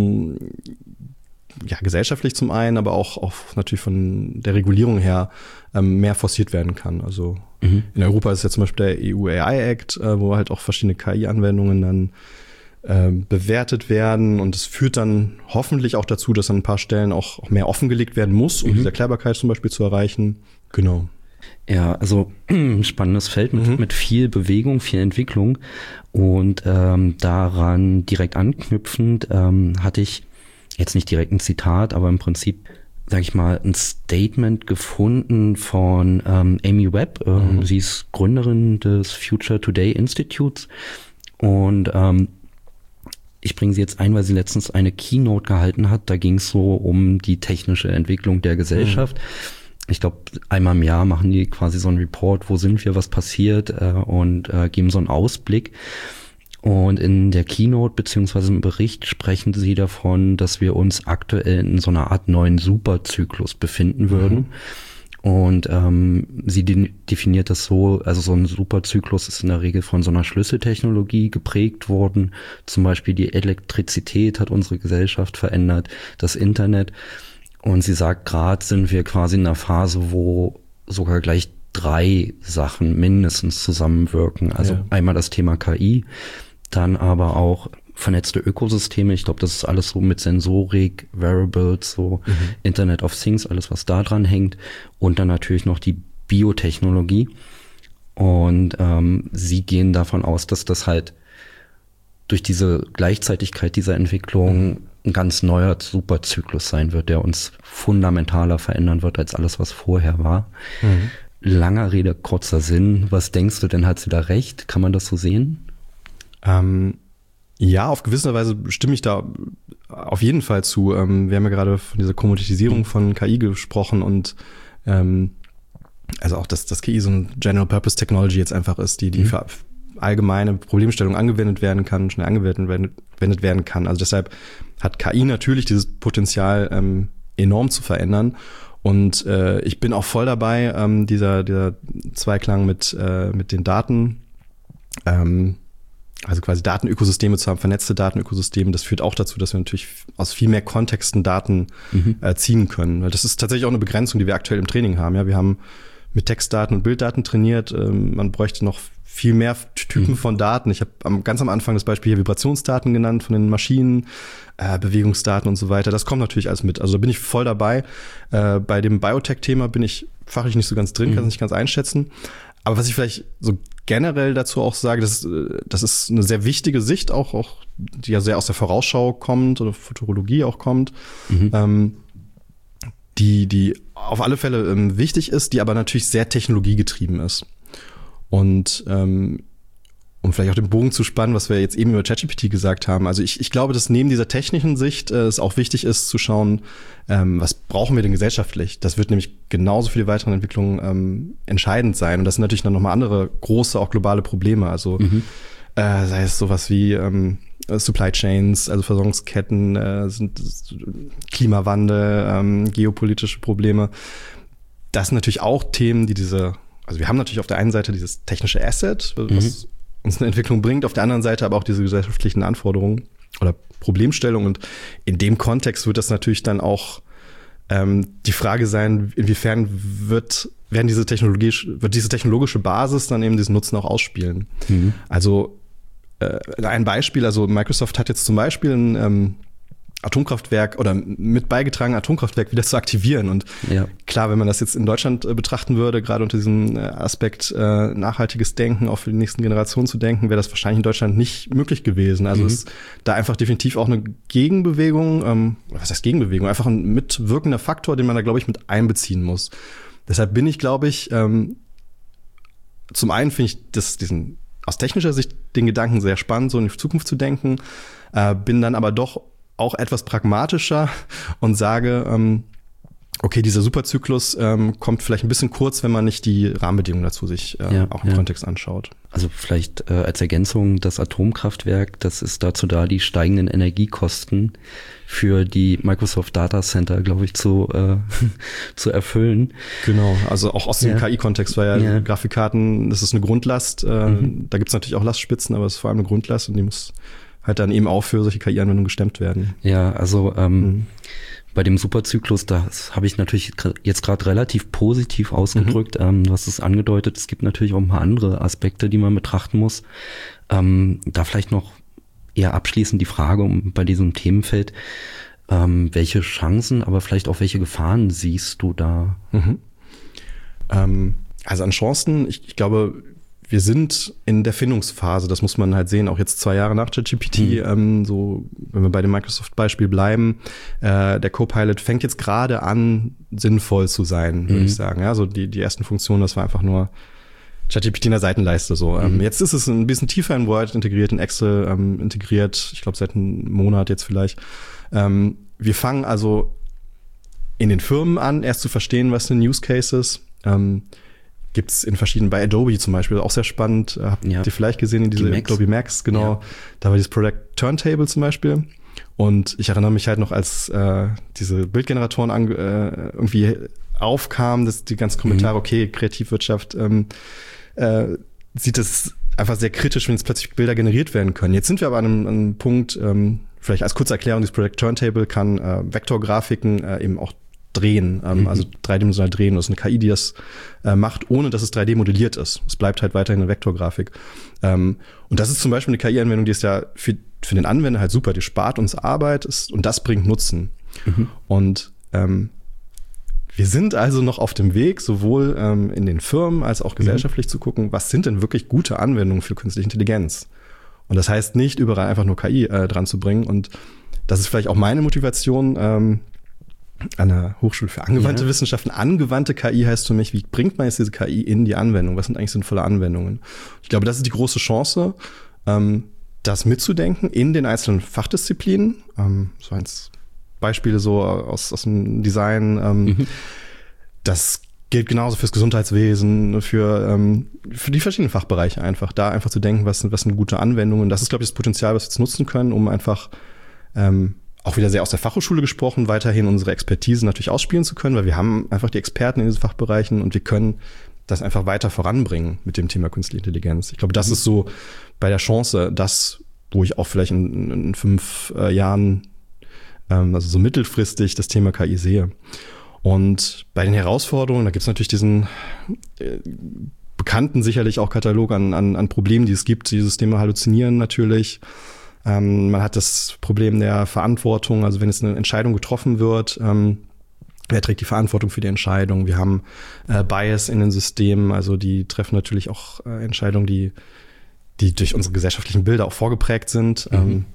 gesellschaftlich zum einen, aber auch natürlich von der Regulierung her mehr forciert werden kann. Also in Europa ist ja zum Beispiel der EU AI Act, wo halt auch verschiedene KI-Anwendungen dann bewertet werden und es führt dann hoffentlich auch dazu, dass an ein paar Stellen auch mehr offengelegt werden muss, um diese Erklärbarkeit zum Beispiel zu erreichen. Genau. Ja, also spannendes Feld mit viel Bewegung, viel Entwicklung und daran direkt anknüpfend hatte ich jetzt nicht direkt ein Zitat, aber im Prinzip, sag ich mal, ein Statement gefunden von Amy Webb. Sie ist Gründerin des Future Today Institutes und ich bringe sie jetzt ein, weil sie letztens eine Keynote gehalten hat. Da ging es so um die technische Entwicklung der Gesellschaft. Ich glaube, einmal im Jahr machen die quasi so einen Report, wo sind wir, was passiert und geben so einen Ausblick. Und in der Keynote beziehungsweise im Bericht sprechen sie davon, dass wir uns aktuell in so einer Art neuen Superzyklus befinden würden. Und sie definiert das so, also so ein Superzyklus ist in der Regel von so einer Schlüsseltechnologie geprägt worden. Zum Beispiel die Elektrizität hat unsere Gesellschaft verändert, das Internet. Und sie sagt, gerade sind wir quasi in einer Phase, wo sogar gleich 3 Sachen mindestens zusammenwirken. Also einmal das Thema KI, dann aber auch vernetzte Ökosysteme. Ich glaube, das ist alles so mit Sensorik, Wearables, so Internet of Things, alles was da dran hängt. Und dann natürlich noch die Biotechnologie. Und sie gehen davon aus, dass das halt durch diese Gleichzeitigkeit dieser Entwicklung ein ganz neuer Superzyklus sein wird, der uns fundamentaler verändern wird als alles, was vorher war. Langer Rede, kurzer Sinn. Was denkst du denn, hat sie da recht? Kann man das so sehen? Ja, auf gewisse Weise stimme ich da auf jeden Fall zu. Wir haben ja gerade von dieser Kommoditisierung von KI gesprochen und also auch, dass das KI so ein General-Purpose-Technology jetzt einfach ist, die für allgemeine Problemstellungen angewendet werden kann, schnell angewendet werden kann. Also deshalb hat KI natürlich dieses Potenzial, enorm zu verändern. Und ich bin auch voll dabei, dieser Zweiklang mit den Daten, also quasi Datenökosysteme zu haben, vernetzte Datenökosysteme. Das führt auch dazu, dass wir natürlich aus viel mehr Kontexten Daten ziehen können. Weil das ist tatsächlich auch eine Begrenzung, die wir aktuell im Training haben. Ja, wir haben mit Textdaten und Bilddaten trainiert. Man bräuchte noch viel mehr Typen von Daten. Ich habe ganz am Anfang das Beispiel hier Vibrationsdaten genannt von den Maschinen, Bewegungsdaten und so weiter. Das kommt natürlich alles mit. Also da bin ich voll dabei. Bei dem Biotech-Thema bin ich fachlich nicht so ganz drin, kann es nicht ganz einschätzen. Aber was ich vielleicht so generell dazu auch sage, das ist eine sehr wichtige Sicht, auch die ja sehr aus der Vorausschau kommt oder Futurologie auch kommt, die auf alle Fälle wichtig ist, die aber natürlich sehr technologiegetrieben ist. Und um vielleicht auch den Bogen zu spannen, was wir jetzt eben über ChatGPT gesagt haben. Also ich glaube, dass neben dieser technischen Sicht es auch wichtig ist zu schauen, was brauchen wir denn gesellschaftlich? Das wird nämlich genauso für die weiteren Entwicklungen entscheidend sein. Und das sind natürlich dann nochmal andere große, auch globale Probleme. Also sei es sowas wie Supply Chains, also Versorgungsketten, sind Klimawandel, geopolitische Probleme. Das sind natürlich auch Themen, also wir haben natürlich auf der einen Seite dieses technische Asset, was uns eine Entwicklung bringt, auf der anderen Seite aber auch diese gesellschaftlichen Anforderungen oder Problemstellungen. Und in dem Kontext wird das natürlich dann auch die Frage sein, inwiefern wird diese technologische Basis dann eben diesen Nutzen auch ausspielen. Also ein Beispiel, also Microsoft hat jetzt zum Beispiel ein Atomkraftwerk oder mit beigetragen, Atomkraftwerk wieder zu aktivieren. Und klar, wenn man das jetzt in Deutschland betrachten würde, gerade unter diesem Aspekt nachhaltiges Denken, auch für die nächsten Generationen zu denken, wäre das wahrscheinlich in Deutschland nicht möglich gewesen. Also ist da einfach definitiv auch eine Gegenbewegung, was heißt Gegenbewegung? Einfach ein mitwirkender Faktor, den man da, glaube ich, mit einbeziehen muss. Deshalb bin ich, glaube ich, zum einen finde ich aus technischer Sicht den Gedanken sehr spannend, so in die Zukunft zu denken, bin dann aber doch auch etwas pragmatischer und sage, okay, dieser Superzyklus kommt vielleicht ein bisschen kurz, wenn man nicht die Rahmenbedingungen dazu sich auch im Kontext anschaut. Also vielleicht als Ergänzung, das Atomkraftwerk, das ist dazu da, die steigenden Energiekosten für die Microsoft Data Center, glaube ich, zu erfüllen. Genau, also auch aus dem KI-Kontext, weil ja Grafikkarten, das ist eine Grundlast, da gibt's natürlich auch Lastspitzen, aber es ist vor allem eine Grundlast und die muss halt dann eben auch für solche KI-Anwendungen gestemmt werden. Ja, also bei dem Superzyklus, das habe ich natürlich jetzt gerade relativ positiv ausgedrückt. Du hast es angedeutet, es gibt natürlich auch ein paar andere Aspekte, die man betrachten muss. Da vielleicht noch eher abschließend die Frage bei diesem Themenfeld, welche Chancen, aber vielleicht auch welche Gefahren siehst du da? Also an Chancen, ich glaube, wir sind in der Findungsphase, das muss man halt sehen, auch jetzt 2 Jahre nach ChatGPT, so, wenn wir bei dem Microsoft-Beispiel bleiben, der Copilot fängt jetzt gerade an, sinnvoll zu sein, würde ich sagen. Ja, so die ersten Funktionen, das war einfach nur ChatGPT in der Seitenleiste, so. Jetzt ist es ein bisschen tiefer in Word integriert, in Excel integriert, ich glaube seit einem Monat jetzt vielleicht. Wir fangen also in den Firmen an, erst zu verstehen, was sind Use Cases, gibt's in verschiedenen, bei Adobe zum Beispiel, auch sehr spannend, habt ihr vielleicht gesehen in diese Adobe Max, genau, da war dieses Product Turntable zum Beispiel und ich erinnere mich halt noch, als diese Bildgeneratoren irgendwie aufkamen, dass die ganzen Kommentare, okay, Kreativwirtschaft sieht es einfach sehr kritisch, wenn jetzt plötzlich Bilder generiert werden können. Jetzt sind wir aber an einem Punkt, vielleicht als kurze Erklärung, dieses Product Turntable kann Vektorgrafiken eben auch drehen, also dreidimensional drehen. Das ist eine KI, die das macht, ohne dass es 3D modelliert ist. Es bleibt halt weiterhin eine Vektorgrafik. Und das ist zum Beispiel eine KI-Anwendung, die ist ja für den Anwender halt super. Die spart uns Arbeit und das bringt Nutzen. Und wir sind also noch auf dem Weg, sowohl in den Firmen als auch gesellschaftlich zu gucken, was sind denn wirklich gute Anwendungen für künstliche Intelligenz? Und das heißt nicht, überall einfach nur KI dran zu bringen. Und das ist vielleicht auch meine Motivation, an der Hochschule für angewandte Wissenschaften. Angewandte KI heißt für mich, wie bringt man jetzt diese KI in die Anwendung? Was sind eigentlich sinnvolle Anwendungen? Ich glaube, das ist die große Chance, das mitzudenken in den einzelnen Fachdisziplinen. So eins Beispiele so aus dem Design. Das gilt genauso fürs Gesundheitswesen, für die verschiedenen Fachbereiche einfach. Da einfach zu denken, was sind gute Anwendungen. Das ist, glaube ich, das Potenzial, was wir jetzt nutzen können, um einfach auch wieder sehr aus der Fachhochschule gesprochen, weiterhin unsere Expertise natürlich ausspielen zu können, weil wir haben einfach die Experten in diesen Fachbereichen und wir können das einfach weiter voranbringen mit dem Thema Künstliche Intelligenz. Ich glaube, das ist so bei der Chance, das, wo ich auch vielleicht in 5 Jahren, also so mittelfristig, das Thema KI sehe. Und bei den Herausforderungen, da gibt es natürlich diesen bekannten sicherlich auch Katalog an Problemen, die es gibt. Dieses Thema Halluzinieren natürlich. Man hat das Problem der Verantwortung, also wenn jetzt eine Entscheidung getroffen wird, wer trägt die Verantwortung für die Entscheidung? Wir haben Bias in den Systemen, also die treffen natürlich auch Entscheidungen, die durch unsere gesellschaftlichen Bilder auch vorgeprägt sind.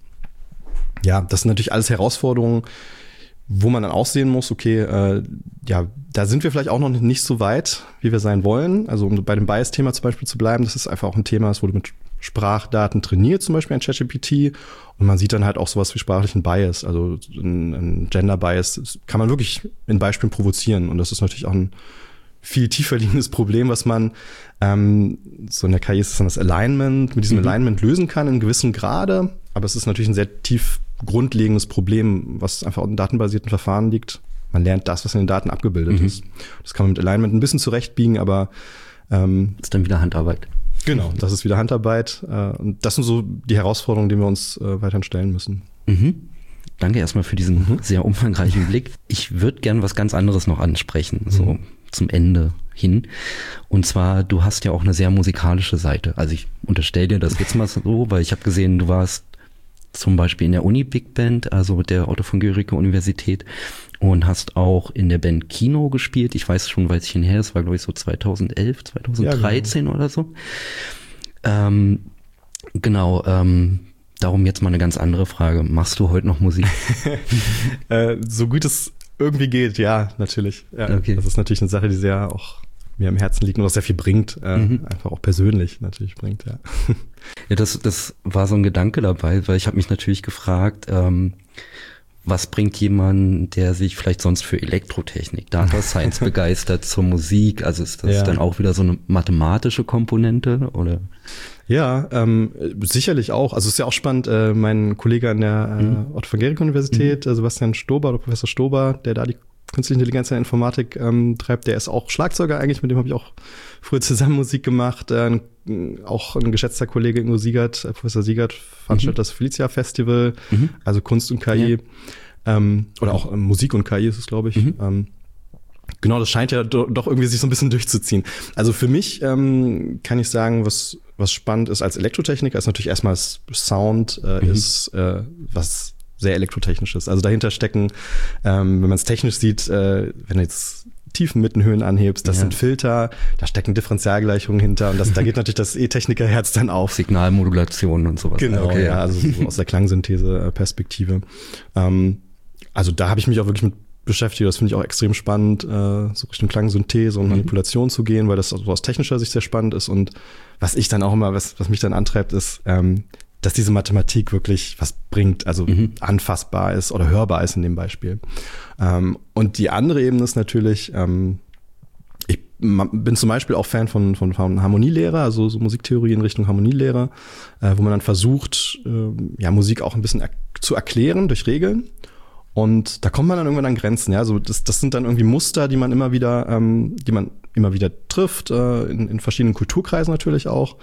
Ja, das sind natürlich alles Herausforderungen, wo man dann auch sehen muss, okay, ja, da sind wir vielleicht auch noch nicht so weit, wie wir sein wollen. Also um bei dem Bias-Thema zum Beispiel zu bleiben, das ist einfach auch ein Thema, das wurde mit Sprachdaten trainiert, zum Beispiel ein ChatGPT. Und man sieht dann halt auch sowas wie sprachlichen Bias, also ein Gender-Bias, kann man wirklich in Beispielen provozieren. Und das ist natürlich auch ein viel tiefer liegendes Problem, was man so in der KI ist es dann das Alignment, mit diesem Alignment lösen kann in gewissem Grade. Aber es ist natürlich ein sehr tief grundlegendes Problem, was einfach in datenbasierten Verfahren liegt. Man lernt das, was in den Daten abgebildet ist. Das kann man mit Alignment ein bisschen zurechtbiegen, aber ist dann wieder Handarbeit. Genau, das ist wieder Handarbeit. Und das sind so die Herausforderungen, die wir uns weiterhin stellen müssen. Danke erstmal für diesen sehr umfangreichen Blick. Ich würde gern was ganz anderes noch ansprechen, so zum Ende hin. Und zwar, du hast ja auch eine sehr musikalische Seite. Also ich unterstelle dir das jetzt mal so, weil ich habe gesehen, du warst zum Beispiel in der Uni Big Band, also der Otto von Guericke Universität, und hast auch in der Band Kino gespielt. Ich weiß schon, weil es her ist, war glaube ich so 2011, 2013 oder so. Darum jetzt mal eine ganz andere Frage. Machst du heute noch Musik? So gut es irgendwie geht, ja, natürlich. Ja, okay. Das ist natürlich eine Sache, die sehr auch mir am Herzen liegt und auch sehr viel bringt. Einfach auch persönlich natürlich bringt, ja. Ja, das war so ein Gedanke dabei, weil ich habe mich natürlich gefragt, was bringt jemand, der sich vielleicht sonst für Elektrotechnik, Data Science begeistert, zur Musik? Also ist das dann auch wieder so eine mathematische Komponente, oder? Ja, sicherlich auch. Also es ist ja auch spannend, mein Kollege an der Otto von Guericke Universität, Sebastian Stober oder Professor Stober, der da die Künstliche Intelligenz in der Informatik treibt, der ist auch Schlagzeuger eigentlich, mit dem habe ich auch früher zusammen Musik gemacht. Auch ein geschätzter Kollege Ingo Siegert, Professor Siegert, veranstaltet das Felicia Festival, also Kunst und KI, oder auch Musik und KI ist es, glaube ich. Genau, das scheint ja doch irgendwie sich so ein bisschen durchzuziehen. Also für mich kann ich sagen, was spannend ist als Elektrotechniker, ist natürlich erstmal Sound, ist was sehr elektrotechnisches. Also dahinter stecken, wenn man es technisch sieht, wenn du jetzt Tiefen, Mittenhöhen anhebst, das sind Filter, da stecken Differentialgleichungen hinter und da geht natürlich das E-Techniker-Herz dann auf. Signalmodulation und sowas. Genau, okay, also so aus der Klangsynthese-Perspektive. Also da habe ich mich auch wirklich mit beschäftigt. Das finde ich auch extrem spannend, so Richtung Klangsynthese und Manipulation zu gehen, weil das so aus technischer Sicht sehr spannend ist. Und was ich dann auch immer, was mich dann antreibt, ist, dass diese Mathematik wirklich was bringt, also anfassbar ist oder hörbar ist in dem Beispiel. Und die andere Ebene ist natürlich, ich bin zum Beispiel auch Fan von Harmonielehre, also so Musiktheorie in Richtung Harmonielehre, wo man dann versucht, Musik auch ein bisschen zu erklären durch Regeln. Und da kommt man dann irgendwann an Grenzen, ja. Also das sind dann irgendwie Muster, die man immer wieder trifft, in verschiedenen Kulturkreisen natürlich auch.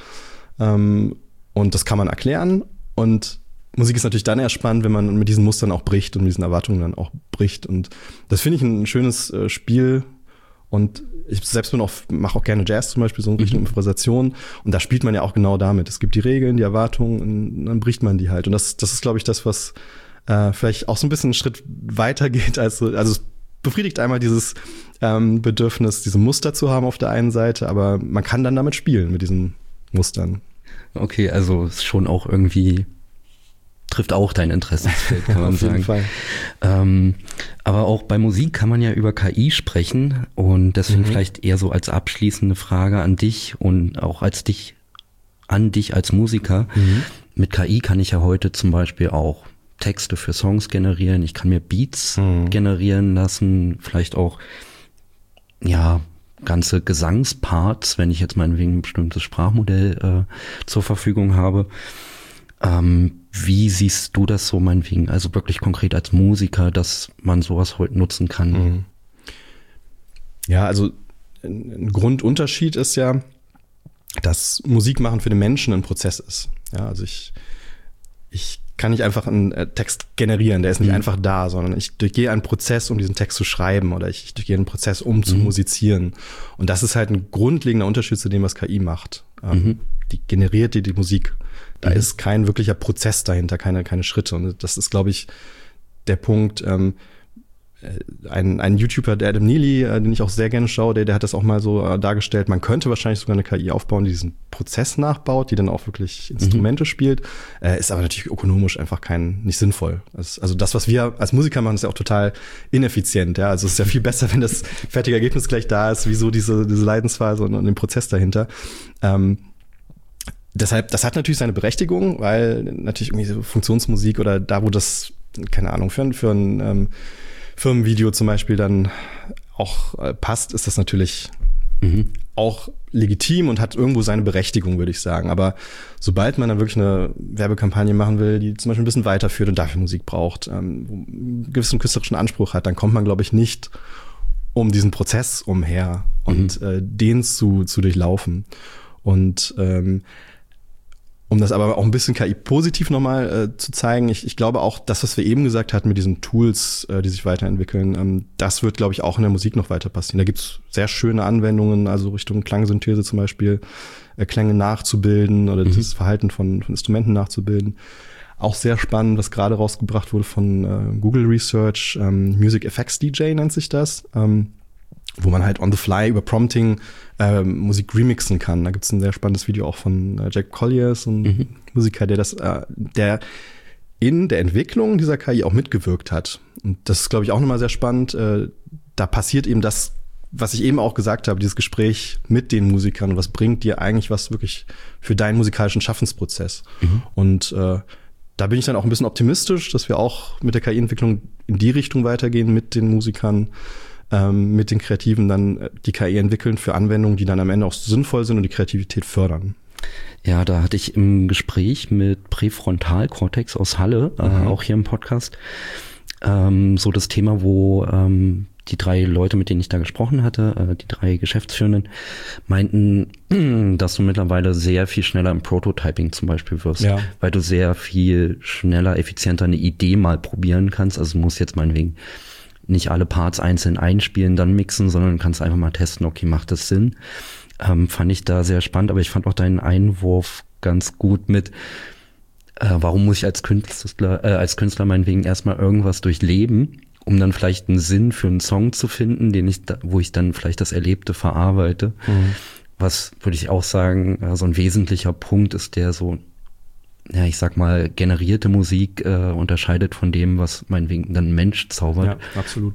Und das kann man erklären. Und Musik ist natürlich dann erst spannend, wenn man mit diesen Mustern auch bricht und mit diesen Erwartungen dann auch bricht. Und das finde ich ein schönes Spiel. Und ich selbst mache auch gerne Jazz zum Beispiel, so in Richtung Improvisation. Und da spielt man ja auch genau damit. Es gibt die Regeln, die Erwartungen, und dann bricht man die halt. Und das ist, glaube ich, das, was vielleicht auch so ein bisschen einen Schritt weiter geht. Also es befriedigt einmal dieses Bedürfnis, diese Muster zu haben auf der einen Seite, aber man kann dann damit spielen, mit diesen Mustern. Okay, also es schon auch irgendwie trifft auch dein Interessensfeld, kann man sagen. Auf jeden Fall. Aber auch bei Musik kann man ja über KI sprechen und deswegen vielleicht eher so als abschließende Frage an dich und auch an dich als Musiker. Mit KI kann ich ja heute zum Beispiel auch Texte für Songs generieren, ich kann mir Beats generieren lassen, vielleicht auch ganze Gesangsparts, wenn ich jetzt meinetwegen ein bestimmtes Sprachmodell zur Verfügung habe. Wie siehst du das so meinetwegen, also wirklich konkret als Musiker, dass man sowas heute nutzen kann? Ja, also ein Grundunterschied ist ja, dass Musik machen für den Menschen ein Prozess ist. Ja, also ich kann nicht einfach einen Text generieren, der ist nicht einfach da, sondern ich durchgehe einen Prozess, um diesen Text zu schreiben, oder ich durchgehe einen Prozess, um zu musizieren. Und das ist halt ein grundlegender Unterschied zu dem, was KI macht. Die generiert die Musik. Da ist kein wirklicher Prozess dahinter, keine Schritte. Und das ist, glaube ich, der Punkt. Ein YouTuber, der Adam Neely, den ich auch sehr gerne schaue, der hat das auch mal so dargestellt. Man könnte wahrscheinlich sogar eine KI aufbauen, die diesen Prozess nachbaut, die dann auch wirklich Instrumente spielt. Ist aber natürlich ökonomisch einfach nicht sinnvoll. Also das, was wir als Musiker machen, ist ja auch total ineffizient. Ja, also es ist ja viel besser, wenn das fertige Ergebnis gleich da ist, wieso diese Leidensphase und den Prozess dahinter. Deshalb, das hat natürlich seine Berechtigung, weil natürlich irgendwie so Funktionsmusik oder da, wo das, keine Ahnung, für ein Firmenvideo zum Beispiel dann auch passt, ist das natürlich auch legitim und hat irgendwo seine Berechtigung, würde ich sagen. Aber sobald man dann wirklich eine Werbekampagne machen will, die zum Beispiel ein bisschen weiterführt und dafür Musik braucht, wo einen gewissen künstlerischen Anspruch hat, dann kommt man, glaube ich, nicht um diesen Prozess umher und den zu durchlaufen. Und um das aber auch ein bisschen KI-positiv nochmal zu zeigen, ich glaube auch, das, was wir eben gesagt hatten mit diesen Tools, die sich weiterentwickeln, das wird, glaube ich, auch in der Musik noch weiter passieren. Da gibt's sehr schöne Anwendungen, also Richtung Klangsynthese zum Beispiel, Klänge nachzubilden oder das Verhalten von Instrumenten nachzubilden. Auch sehr spannend, was gerade rausgebracht wurde von Google Research, Music Effects DJ nennt sich das, wo man halt on the fly über Prompting Musik remixen kann. Da gibt's ein sehr spannendes Video auch von Jack Collier, so ein Musiker, der in der Entwicklung dieser KI auch mitgewirkt hat. Und das ist, glaube ich, auch nochmal sehr spannend. Da passiert eben das, was ich eben auch gesagt habe, dieses Gespräch mit den Musikern. Was bringt dir eigentlich was wirklich für deinen musikalischen Schaffensprozess? Und da bin ich dann auch ein bisschen optimistisch, dass wir auch mit der KI-Entwicklung in die Richtung weitergehen, mit den Musikern, mit den Kreativen dann die KI entwickeln für Anwendungen, die dann am Ende auch sinnvoll sind und die Kreativität fördern. Ja, da hatte ich im Gespräch mit Präfrontalkortex aus Halle, auch hier im Podcast, so das Thema, wo die 3 Leute, mit denen ich da gesprochen hatte, die 3 Geschäftsführenden, meinten, dass du mittlerweile sehr viel schneller im Prototyping zum Beispiel wirst, weil du sehr viel schneller, effizienter eine Idee mal probieren kannst. Also du musst jetzt meinetwegen nicht alle Parts einzeln einspielen, dann mixen, sondern kannst einfach mal testen, okay, macht das Sinn? Fand ich da sehr spannend, aber ich fand auch deinen Einwurf ganz gut mit, warum muss ich als Künstler meinetwegen erstmal irgendwas durchleben, um dann vielleicht einen Sinn für einen Song zu finden, wo ich dann vielleicht das Erlebte verarbeite. Was, würde ich auch sagen, so ein wesentlicher Punkt ist, der so, ja, ich sag mal, generierte Musik unterscheidet von dem, was meinetwegen dann ein Mensch zaubert. Ja, absolut.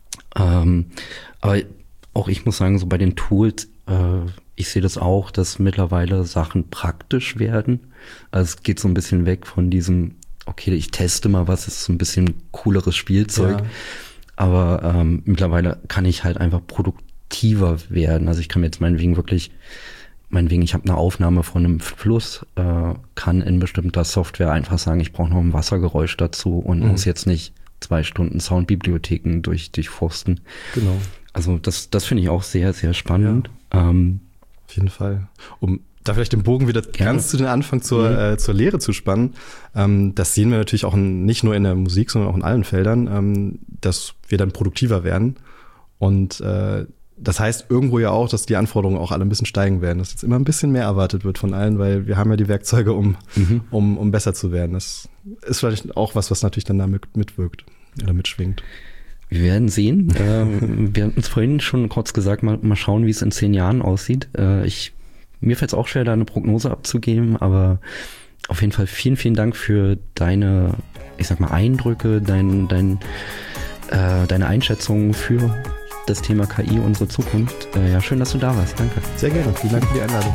Aber auch ich muss sagen, so bei den Tools, ich sehe das auch, dass mittlerweile Sachen praktisch werden. Also es geht so ein bisschen weg von diesem, okay, ich teste mal was, ist so ein bisschen cooleres Spielzeug. Ja. Aber mittlerweile kann ich halt einfach produktiver werden. Also ich kann mir jetzt meinetwegen, ich habe eine Aufnahme von einem Fluss, kann in bestimmter Software einfach sagen, ich brauche noch ein Wassergeräusch dazu und muss jetzt nicht 2 Stunden Soundbibliotheken durchforsten. Genau. Also das finde ich auch sehr, sehr spannend. Ja, auf jeden Fall. Um da vielleicht den Bogen wieder ganz zu den Anfang zur Lehre zu spannen, das sehen wir natürlich auch nicht nur in der Musik, sondern auch in allen Feldern, dass wir dann produktiver werden. Und das heißt irgendwo ja auch, dass die Anforderungen auch alle ein bisschen steigen werden, dass jetzt immer ein bisschen mehr erwartet wird von allen, weil wir haben ja die Werkzeuge, um besser zu werden. Das ist vielleicht auch was natürlich dann da mitwirkt oder mitschwingt. Wir werden sehen. Wir haben uns vorhin schon kurz gesagt, mal schauen, wie es in 10 Jahren aussieht. Mir fällt es auch schwer, da eine Prognose abzugeben, aber auf jeden Fall vielen, vielen Dank für deine, ich sag mal, Eindrücke, deine Einschätzungen für das Thema KI, unsere Zukunft. Ja, schön, dass du da warst. Danke. Sehr gerne. Vielen Dank für die Einladung.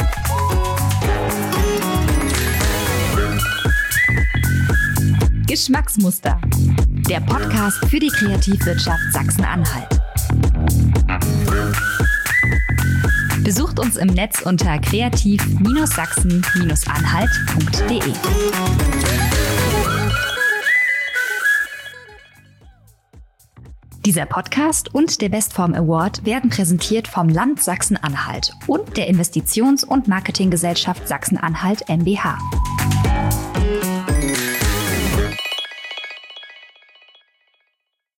Geschmacksmuster. Der Podcast für die Kreativwirtschaft Sachsen-Anhalt. Besucht uns im Netz unter kreativ-sachsen-anhalt.de. Dieser Podcast und der Bestform Award werden präsentiert vom Land Sachsen-Anhalt und der Investitions- und Marketinggesellschaft Sachsen-Anhalt mbH.